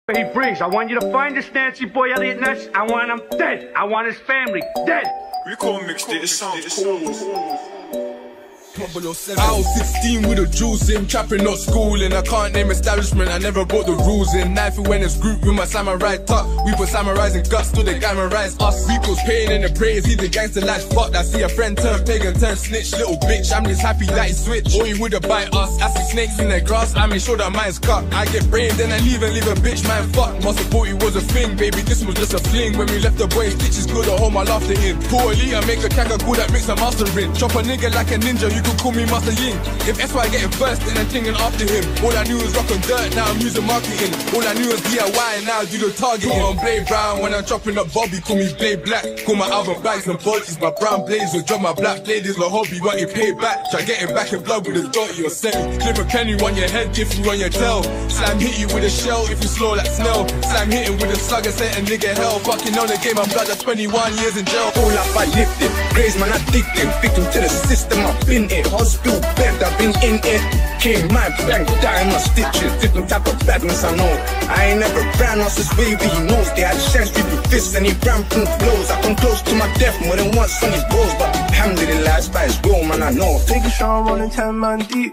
Hey, Briggs, I want you to find this Nancy boy Elliot Ness. I want him dead. I want his family dead. We call mixed it sounds cool. I was 16 with a juice in, trapping, not schooling. I can't name establishment, I never brought the rules in. Knife when it's group with my samurai tuck. We put samurais in guts till they glamorize us. We cause pain in the praise, he the gangster like fuck. I see a friend turn pagan, turn snitch, little bitch. I'm just happy that he switch, or he would've bite us. I see snakes in the grass, I make sure that mine's cut. I get brain, then I leave a bitch, man fuck. Must've thought it was a thing, baby, this was just a fling. When we left the boys, stitches good, I hold my laughter in. Poorly, I make a track cool that makes a master in. Chop a nigga like a ninja, you could call me Master Ying. If SY getting first, then I'm thinking after him. All I knew was rock and dirt, now I'm using marketing. All I knew was DIY, now I do the targeting. Call on Blade Brown when I'm chopping up Bobby, call me Blade Black. Call my album bags and bodies, my brown blades will drop my black blade is a hobby, but you pay back. Try getting back in blood with a dirty or setting. Clip a penny on your head, gift you on your tail. Slam hit you with a shell if you slow like snail. Slam hitting with a slug and set a nigga hell. Fucking on the game, I'm blood at 21 years in jail. All up I lived it, graze man addicted. Victim to the system, I've been it. Hospital bed, I've been in it. King my blank, dying my stitches. Different type of badness I know. I ain't never ran us this way, but he knows. They had a chance to be fists and he ran from the blows. I come close to my death more than once on his balls, but alhamdulillah, it's by his will, man, I know. Take a shot, rolling 10 man deep.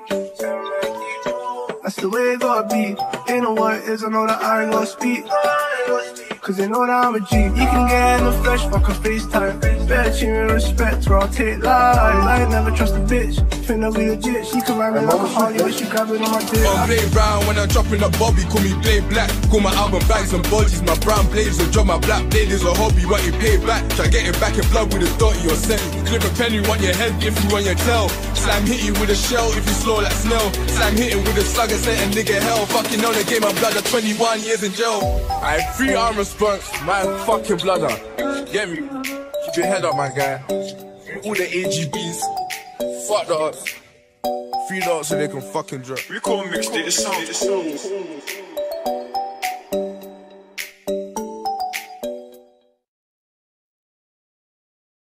That's the way it gotta be. They know what it is, I know that I ain't gonna speak. Cause they know that I'm a G. You can get in the flesh, fuck a FaceTime. Better treat me with respect or I'll take lies. I ain't never trust a bitch, think that we legit. She can ride me like a Harley, but she grab it on my dick. On Blade Brown when I'm chopping up Bobby, call me Blade Black. Call my album bags and bodies, my brown blades will drop my black blade is a hobby, but you pay back. Try getting back in blood with a dirty or setting. Clip a penny on your head, gift you on your tail. Slam hit you with a shell if you slow like snail. Slam hitting with a slug and set a nigga hell. Fucking on the game, I'm blood at 21 years in jail. I had 3 arm response, my fucking bladder. Get me? Keep your head up, my guy. All the AGBs, fuck the odds. 3 dots so they can fucking drop. We call mixed it sounds cool.